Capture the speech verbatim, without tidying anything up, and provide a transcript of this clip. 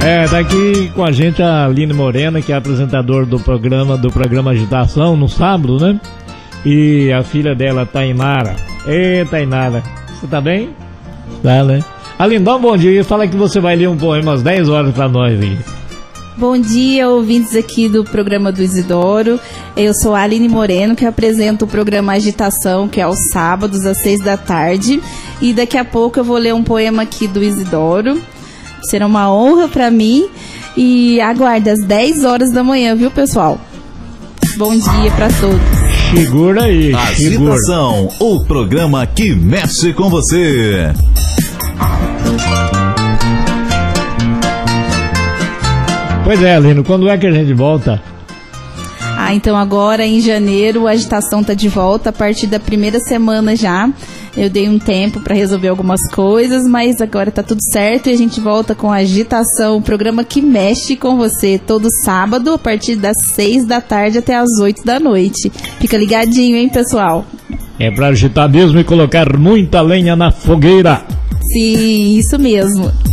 É, tá aqui com a gente a Aline Morena, que é apresentadora do programa, do programa Agitação, no sábado, né? E a filha dela, Tainara. Ê, Tainara, você tá bem? Tá, né? Aline, dá um bom dia e fala que você vai ler um poema às dez horas pra nós aí. Bom dia, ouvintes aqui do programa do Isidoro. Eu sou a Aline Moreno, que apresento o programa Agitação, que é aos sábados, às seis da tarde. E daqui a pouco eu vou ler um poema aqui do Isidoro. Será uma honra pra mim. E aguarde às dez horas da manhã, viu, pessoal? Bom dia pra todos. Segura aí, segura. Agitação, o programa que mexe com você. Pois é, Lino, quando é que a gente volta? Ah, então agora em janeiro a Agitação tá de volta a partir da primeira semana já. Eu dei um tempo para resolver algumas coisas, mas agora tá tudo certo e a gente volta com a Agitação, o programa que mexe com você, todo sábado a partir das seis da tarde até as oito da noite. Fica ligadinho, hein, pessoal? É pra agitar mesmo e colocar muita lenha na fogueira. Sim, isso mesmo.